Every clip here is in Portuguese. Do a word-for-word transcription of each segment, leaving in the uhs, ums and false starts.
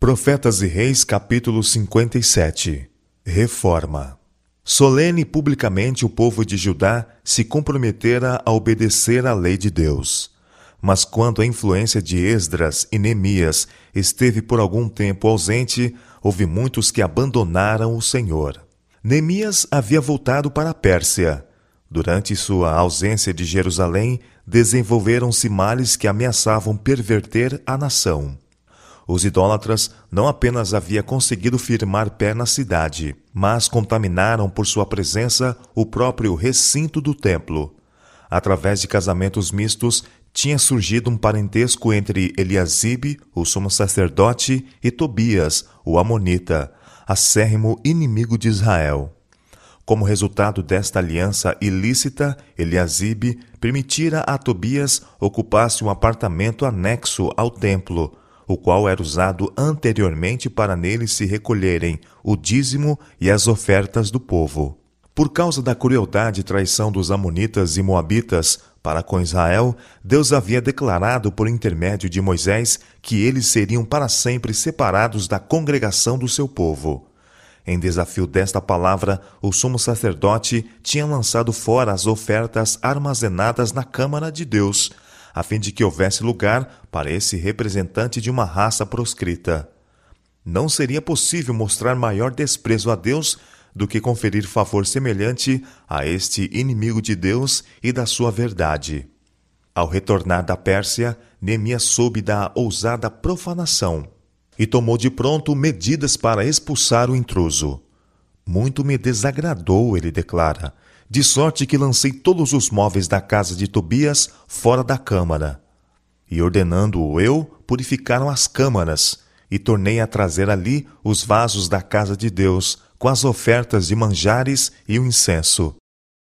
Profetas e Reis, capítulo cinquenta e sete. Reforma. Solene e publicamente o povo de Judá se comprometera a obedecer à lei de Deus. Mas quando a influência de Esdras e Neemias esteve por algum tempo ausente, houve muitos que abandonaram o Senhor. Neemias havia voltado para a Pérsia. Durante sua ausência de Jerusalém, desenvolveram-se males que ameaçavam perverter a nação. Os idólatras não apenas haviam conseguido firmar pé na cidade, mas contaminaram por sua presença o próprio recinto do templo. Através de casamentos mistos, tinha surgido um parentesco entre Eliasibe, o sumo sacerdote, e Tobias, o amonita, acérrimo inimigo de Israel. Como resultado desta aliança ilícita, Eliasibe permitira a Tobias ocupasse um apartamento anexo ao templo, o qual era usado anteriormente para nele se recolherem o dízimo e as ofertas do povo. Por causa da crueldade e traição dos amonitas e moabitas para com Israel, Deus havia declarado por intermédio de Moisés que eles seriam para sempre separados da congregação do seu povo. Em desafio desta palavra, o sumo sacerdote tinha lançado fora as ofertas armazenadas na Câmara de Deus, a fim de que houvesse lugar para esse representante de uma raça proscrita. Não seria possível mostrar maior desprezo a Deus do que conferir favor semelhante a este inimigo de Deus e da sua verdade. Ao retornar da Pérsia, Neemias soube da ousada profanação e tomou de pronto medidas para expulsar o intruso. Muito me desagradou, ele declara, de sorte que lancei todos os móveis da casa de Tobias fora da câmara. E ordenando-o eu, purificaram as câmaras, e tornei a trazer ali os vasos da casa de Deus, com as ofertas de manjares e o incenso.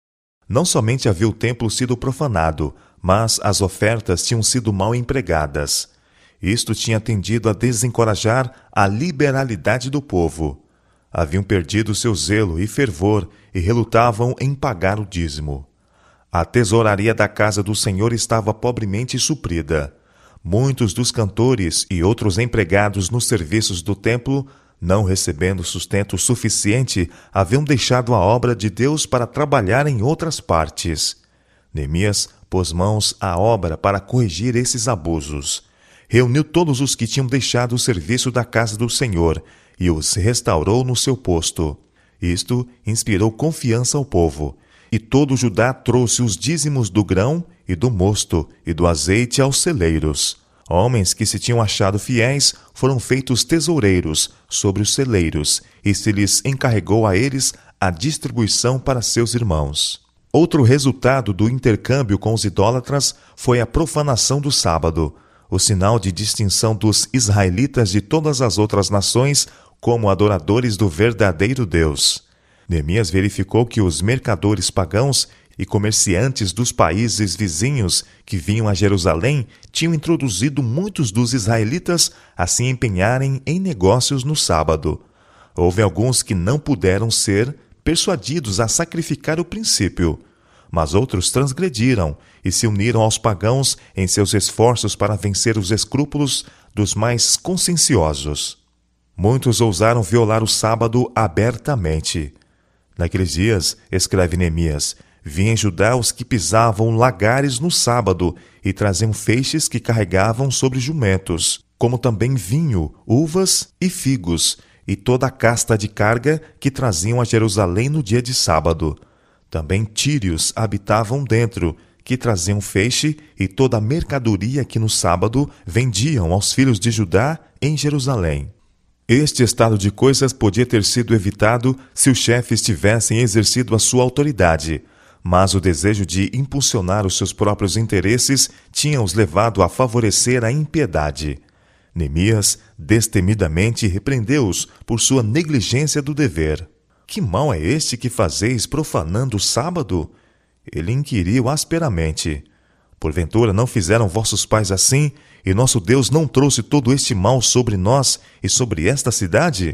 Não somente havia o templo sido profanado, mas as ofertas tinham sido mal empregadas. Isto tinha tendido a desencorajar a liberalidade do povo. Haviam perdido seu zelo e fervor e relutavam em pagar o dízimo. A tesouraria da casa do Senhor estava pobremente suprida. Muitos dos cantores e outros empregados nos serviços do templo, não recebendo sustento suficiente, haviam deixado a obra de Deus para trabalhar em outras partes. Neemias pôs mãos à obra para corrigir esses abusos. Reuniu todos os que tinham deixado o serviço da casa do Senhor e os restaurou no seu posto. Isto inspirou confiança ao povo, e todo Judá trouxe os dízimos do grão e do mosto e do azeite aos celeiros. Homens que se tinham achado fiéis foram feitos tesoureiros sobre os celeiros, e se lhes encarregou a eles a distribuição para seus irmãos. Outro resultado do intercâmbio com os idólatras foi a profanação do sábado, o sinal de distinção dos israelitas de todas as outras nações como adoradores do verdadeiro Deus. Neemias verificou que os mercadores pagãos e comerciantes dos países vizinhos que vinham a Jerusalém tinham introduzido muitos dos israelitas a se empenharem em negócios no sábado. Houve alguns que não puderam ser persuadidos a sacrificar o princípio, mas outros transgrediram e se uniram aos pagãos em seus esforços para vencer os escrúpulos dos mais conscienciosos. Muitos ousaram violar o sábado abertamente. Naqueles dias, escreve Neemias, vinham em Judá os que pisavam lagares no sábado e traziam feixes que carregavam sobre jumentos, como também vinho, uvas e figos, e toda a casta de carga que traziam a Jerusalém no dia de sábado. Também tírios habitavam dentro, que traziam feixe e toda a mercadoria que no sábado vendiam aos filhos de Judá em Jerusalém. Este estado de coisas podia ter sido evitado se os chefes tivessem exercido a sua autoridade, mas o desejo de impulsionar os seus próprios interesses tinha os levado a favorecer a impiedade. Neemias destemidamente repreendeu-os por sua negligência do dever. Que mal é este que fazeis profanando o sábado? Ele inquiriu asperamente. Porventura não fizeram vossos pais assim, e nosso Deus não trouxe todo este mal sobre nós e sobre esta cidade?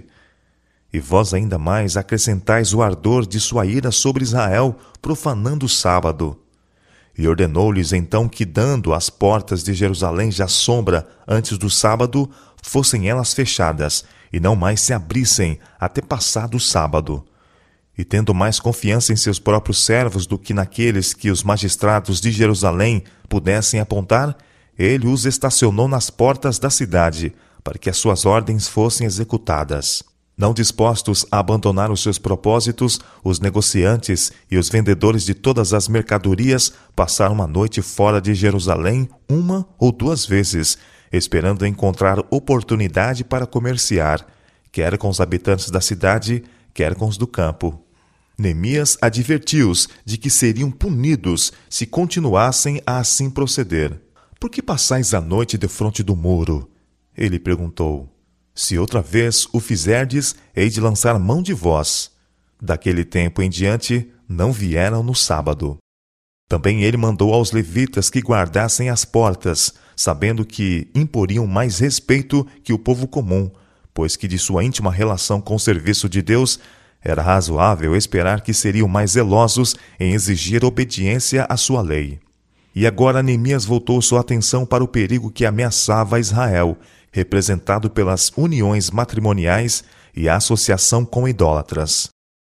E vós ainda mais acrescentais o ardor de sua ira sobre Israel, profanando o sábado. E ordenou-lhes então que, dando as portas de Jerusalém já sombra antes do sábado, fossem elas fechadas, e não mais se abrissem até passado o sábado. E tendo mais confiança em seus próprios servos do que naqueles que os magistrados de Jerusalém pudessem apontar, ele os estacionou nas portas da cidade, para que as suas ordens fossem executadas. Não dispostos a abandonar os seus propósitos, os negociantes e os vendedores de todas as mercadorias passaram uma noite fora de Jerusalém uma ou duas vezes, esperando encontrar oportunidade para comerciar, quer com os habitantes da cidade, quer com os do campo. Neemias advertiu-os de que seriam punidos se continuassem a assim proceder. Por que passais a noite defronte do muro? Ele perguntou. Se outra vez o fizerdes, hei de lançar mão de vós. Daquele tempo em diante, não vieram no sábado. Também ele mandou aos levitas que guardassem as portas, sabendo que imporiam mais respeito que o povo comum, pois que de sua íntima relação com o serviço de Deus, era razoável esperar que seriam mais zelosos em exigir obediência à sua lei. E agora Neemias voltou sua atenção para o perigo que ameaçava Israel, representado pelas uniões matrimoniais e a associação com idólatras.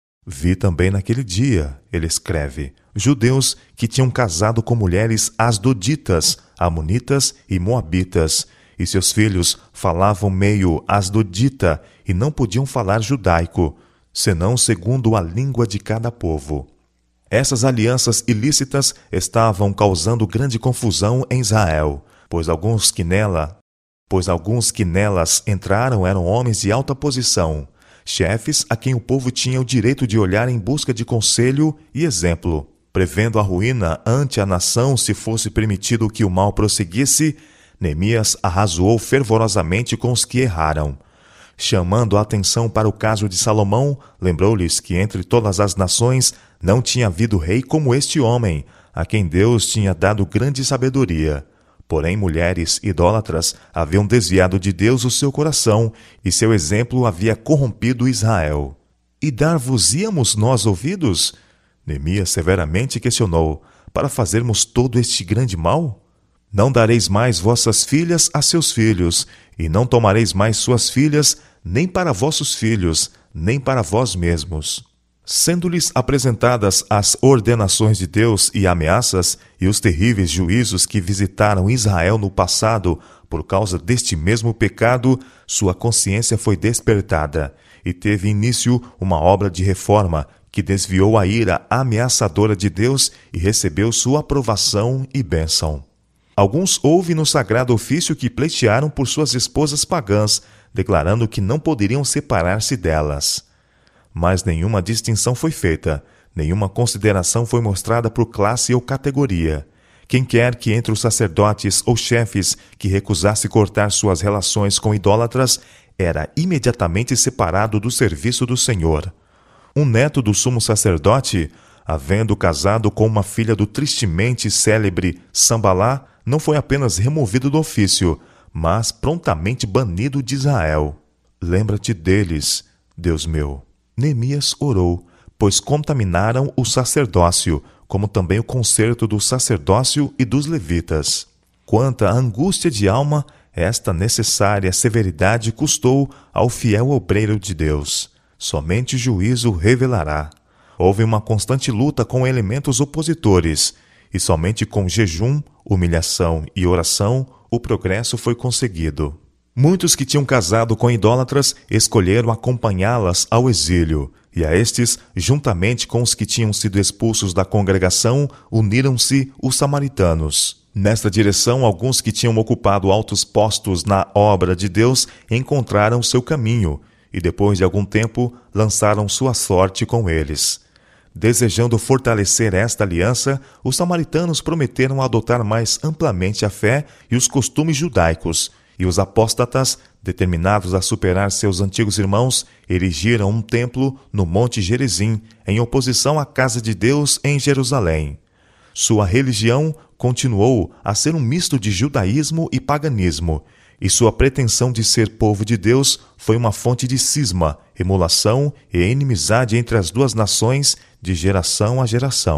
Vi também naquele dia, ele escreve, judeus que tinham casado com mulheres asdoditas, amonitas e moabitas, e seus filhos falavam meio asdodita e não podiam falar judaico, senão segundo a língua de cada povo. Essas alianças ilícitas estavam causando grande confusão em Israel, pois alguns que nela pois alguns que nelas entraram eram homens de alta posição, chefes a quem o povo tinha o direito de olhar em busca de conselho e exemplo. Prevendo a ruína ante a nação se fosse permitido que o mal prosseguisse, Neemias arrazoou fervorosamente com os que erraram. Chamando a atenção para o caso de Salomão, lembrou-lhes que entre todas as nações não tinha havido rei como este homem, a quem Deus tinha dado grande sabedoria. Porém, mulheres idólatras haviam desviado de Deus o seu coração, e seu exemplo havia corrompido Israel. E dar-vos-íamos nós ouvidos? Neemias severamente questionou, para fazermos todo este grande mal? Não dareis mais vossas filhas a seus filhos, e não tomareis mais suas filhas, nem para vossos filhos, nem para vós mesmos. Sendo-lhes apresentadas as ordenações de Deus e ameaças e os terríveis juízos que visitaram Israel no passado por causa deste mesmo pecado, sua consciência foi despertada e teve início uma obra de reforma que desviou a ira ameaçadora de Deus e recebeu sua aprovação e bênção. Alguns houve no sagrado ofício que pleitearam por suas esposas pagãs, declarando que não poderiam separar-se delas. Mas nenhuma distinção foi feita, nenhuma consideração foi mostrada por classe ou categoria. Quem quer que entre os sacerdotes ou chefes que recusasse cortar suas relações com idólatras era imediatamente separado do serviço do Senhor. Um neto do sumo sacerdote, havendo casado com uma filha do tristemente célebre Sambalá, não foi apenas removido do ofício, mas prontamente banido de Israel. Lembra-te deles, Deus meu. Neemias orou, pois contaminaram o sacerdócio, como também o concerto do sacerdócio e dos levitas. Quanta angústia de alma esta necessária severidade custou ao fiel obreiro de Deus. Somente o juízo revelará. Houve uma constante luta com elementos opositores, e somente com jejum, humilhação e oração o progresso foi conseguido. Muitos que tinham casado com idólatras escolheram acompanhá-las ao exílio, e a estes, juntamente com os que tinham sido expulsos da congregação, uniram-se os samaritanos. Nesta direção, alguns que tinham ocupado altos postos na obra de Deus encontraram seu caminho, e depois de algum tempo lançaram sua sorte com eles. Desejando fortalecer esta aliança, os samaritanos prometeram adotar mais amplamente a fé e os costumes judaicos, e os apóstatas, determinados a superar seus antigos irmãos, erigiram um templo no Monte Gerizim, em oposição à casa de Deus em Jerusalém. Sua religião continuou a ser um misto de judaísmo e paganismo, e sua pretensão de ser povo de Deus foi uma fonte de cisma, emulação e inimizade entre as duas nações de geração a geração.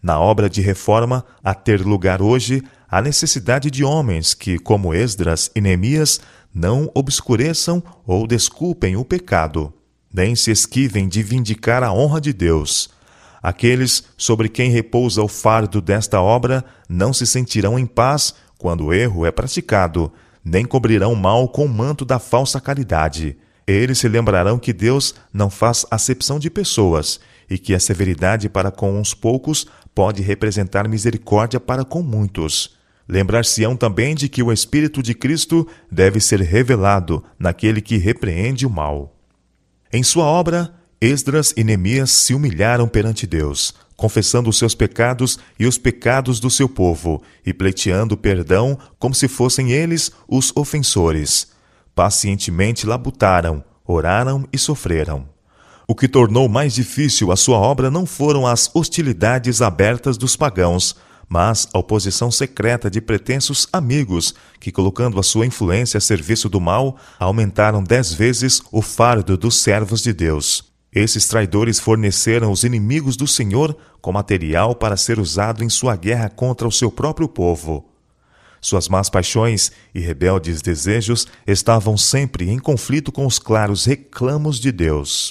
Na obra de reforma, a ter lugar hoje, há necessidade de homens que, como Esdras e Neemias, não obscureçam ou desculpem o pecado, nem se esquivem de vindicar a honra de Deus. Aqueles sobre quem repousa o fardo desta obra não se sentirão em paz quando o erro é praticado, nem cobrirão mal com o manto da falsa caridade. Eles se lembrarão que Deus não faz acepção de pessoas e que a severidade para com uns poucos pode representar misericórdia para com muitos. Lembrar-se-ão também de que o Espírito de Cristo deve ser revelado naquele que repreende o mal. Em sua obra, Esdras e Neemias se humilharam perante Deus, confessando os seus pecados e os pecados do seu povo, e pleiteando perdão como se fossem eles os ofensores. Pacientemente labutaram, oraram e sofreram. O que tornou mais difícil a sua obra não foram as hostilidades abertas dos pagãos, mas a oposição secreta de pretensos amigos que, colocando a sua influência a serviço do mal, aumentaram dez vezes o fardo dos servos de Deus. Esses traidores forneceram os inimigos do Senhor com material para ser usado em sua guerra contra o seu próprio povo. Suas más paixões e rebeldes desejos estavam sempre em conflito com os claros reclamos de Deus.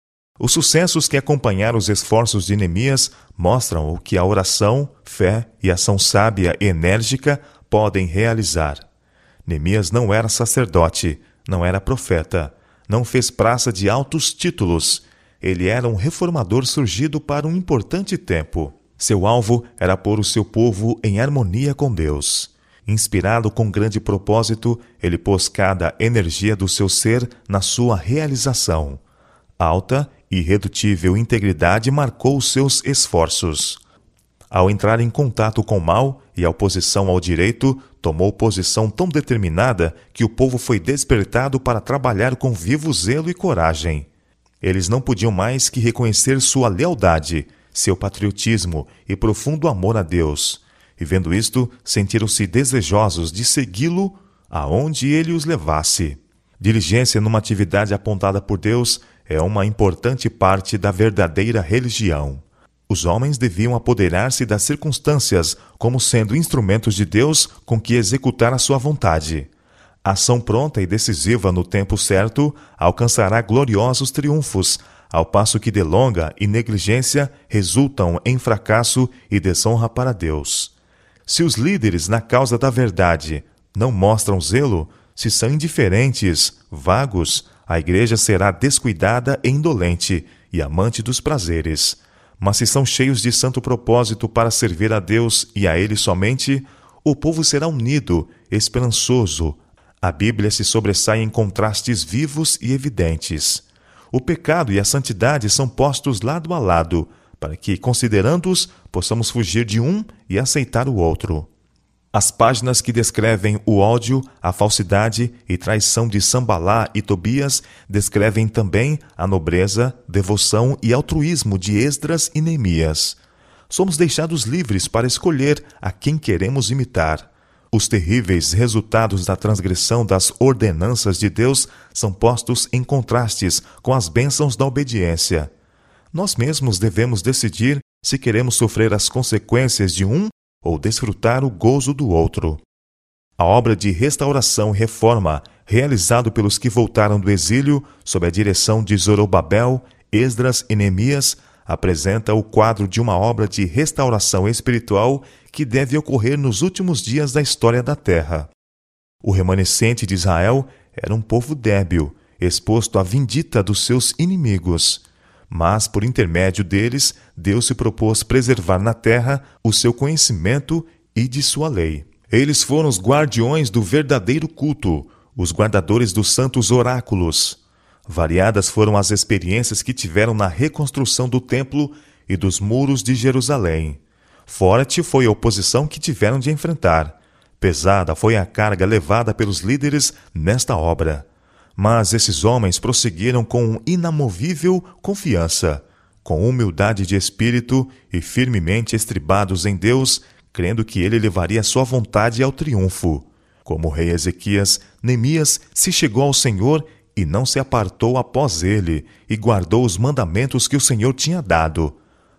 Os sucessos que acompanharam os esforços de Neemias mostram o que a oração, fé e ação sábia e enérgica podem realizar. Neemias não era sacerdote, não era profeta, não fez praça de altos títulos. Ele era um reformador surgido para um importante tempo. Seu alvo era pôr o seu povo em harmonia com Deus. Inspirado com grande propósito, ele pôs cada energia do seu ser na sua realização. Alta e irredutível integridade marcou os seus esforços. Ao entrar em contato com o mal e a oposição ao direito, tomou posição tão determinada que o povo foi despertado para trabalhar com vivo zelo e coragem. Eles não podiam mais que reconhecer sua lealdade, seu patriotismo e profundo amor a Deus, e vendo isto, sentiram-se desejosos de segui-lo aonde ele os levasse. Diligência numa atividade apontada por Deus é uma importante parte da verdadeira religião. Os homens deviam apoderar-se das circunstâncias como sendo instrumentos de Deus com que executar a sua vontade. A ação pronta e decisiva no tempo certo alcançará gloriosos triunfos, ao passo que delonga e negligência resultam em fracasso e desonra para Deus. Se os líderes na causa da verdade não mostram zelo, se são indiferentes, vagos, a igreja será descuidada e indolente e amante dos prazeres. Mas se são cheios de santo propósito para servir a Deus e a Ele somente, o povo será unido, esperançoso. A Bíblia se sobressai em contrastes vivos e evidentes. O pecado e a santidade são postos lado a lado, para que, considerando-os, possamos fugir de um e aceitar o outro. As páginas que descrevem o ódio, a falsidade e traição de Sambalá e Tobias descrevem também a nobreza, devoção e altruísmo de Esdras e Neemias. Somos deixados livres para escolher a quem queremos imitar. Os terríveis resultados da transgressão das ordenanças de Deus são postos em contrastes com as bênçãos da obediência. Nós mesmos devemos decidir se queremos sofrer as consequências de um ou desfrutar o gozo do outro. A obra de restauração e reforma, realizado pelos que voltaram do exílio sob a direção de Zorobabel, Esdras e Neemias, apresenta o quadro de uma obra de restauração espiritual que deve ocorrer nos últimos dias da história da terra. O remanescente de Israel era um povo débil, exposto à vindita dos seus inimigos. Mas, por intermédio deles, Deus se propôs preservar na terra o seu conhecimento e de sua lei. Eles foram os guardiões do verdadeiro culto, os guardadores dos santos oráculos. Variadas foram as experiências que tiveram na reconstrução do templo e dos muros de Jerusalém. Forte foi a oposição que tiveram de enfrentar. Pesada foi a carga levada pelos líderes nesta obra. Mas esses homens prosseguiram com inamovível confiança, com humildade de espírito e firmemente estribados em Deus, crendo que ele levaria sua vontade ao triunfo. Como o rei Ezequias, Neemias se chegou ao Senhor e não se apartou após ele, e guardou os mandamentos que o Senhor tinha dado.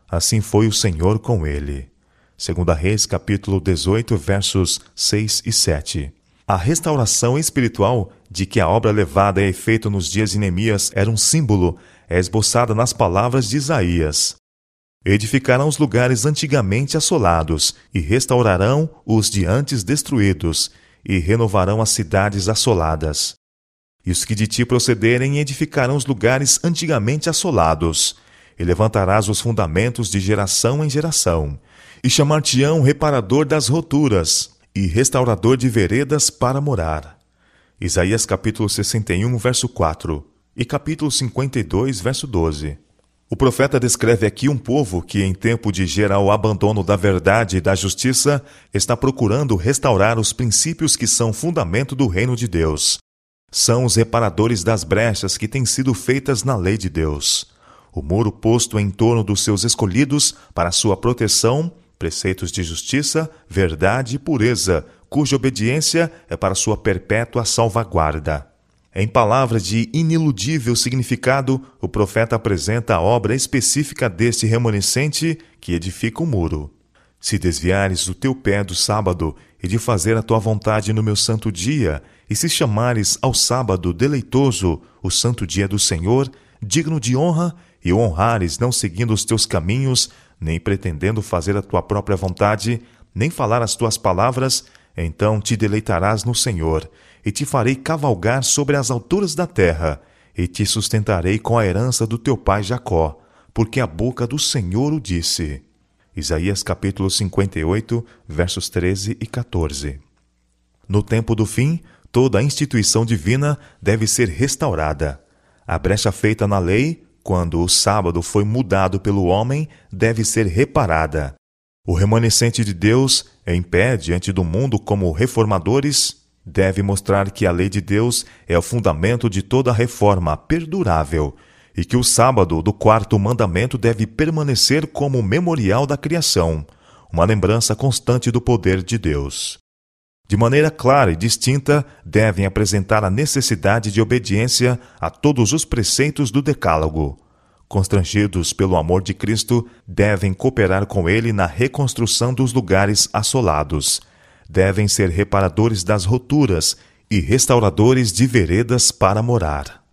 Assim foi o Senhor com ele. Segunda Reis, capítulo dezoito, versos seis e sete. A restauração espiritual de que a obra levada a efeito nos dias de Neemias era um símbolo é esboçada nas palavras de Isaías. Edificarão os lugares antigamente assolados, e restaurarão os de antes destruídos, e renovarão as cidades assoladas. E os que de ti procederem edificarão os lugares antigamente assolados, e levantarás os fundamentos de geração em geração, e chamar-te-ão reparador das roturas, e restaurador de veredas para morar. Isaías capítulo sessenta e um, verso quatro, e capítulo cinquenta e dois, verso doze. O profeta descreve aqui um povo que, em tempo de geral abandono da verdade e da justiça, está procurando restaurar os princípios que são fundamento do reino de Deus. São os reparadores das brechas que têm sido feitas na lei de Deus. O muro posto em torno dos seus escolhidos para sua proteção, preceitos de justiça, verdade e pureza, cuja obediência é para sua perpétua salvaguarda. Em palavras de iniludível significado, o profeta apresenta a obra específica deste remanescente que edifica o muro. Se desviares o teu pé do sábado e de fazer a tua vontade no meu santo dia, e se chamares ao sábado deleitoso, o santo dia do Senhor, digno de honra, e o honrares não seguindo os teus caminhos, nem pretendendo fazer a tua própria vontade, nem falar as tuas palavras, então te deleitarás no Senhor, e te farei cavalgar sobre as alturas da terra, e te sustentarei com a herança do teu pai Jacó, porque a boca do Senhor o disse. Isaías capítulo cinquenta e oito, versos treze e quatorze. No tempo do fim, toda a instituição divina deve ser restaurada. A brecha feita na lei, quando o sábado foi mudado pelo homem, deve ser reparada. O remanescente de Deus, em pé diante do mundo como reformadores, deve mostrar que a lei de Deus é o fundamento de toda reforma perdurável e que o sábado do quarto mandamento deve permanecer como memorial da criação, uma lembrança constante do poder de Deus. De maneira clara e distinta, devem apresentar a necessidade de obediência a todos os preceitos do Decálogo. Constrangidos pelo amor de Cristo, devem cooperar com ele na reconstrução dos lugares assolados. Devem ser reparadores das roturas e restauradores de veredas para morar.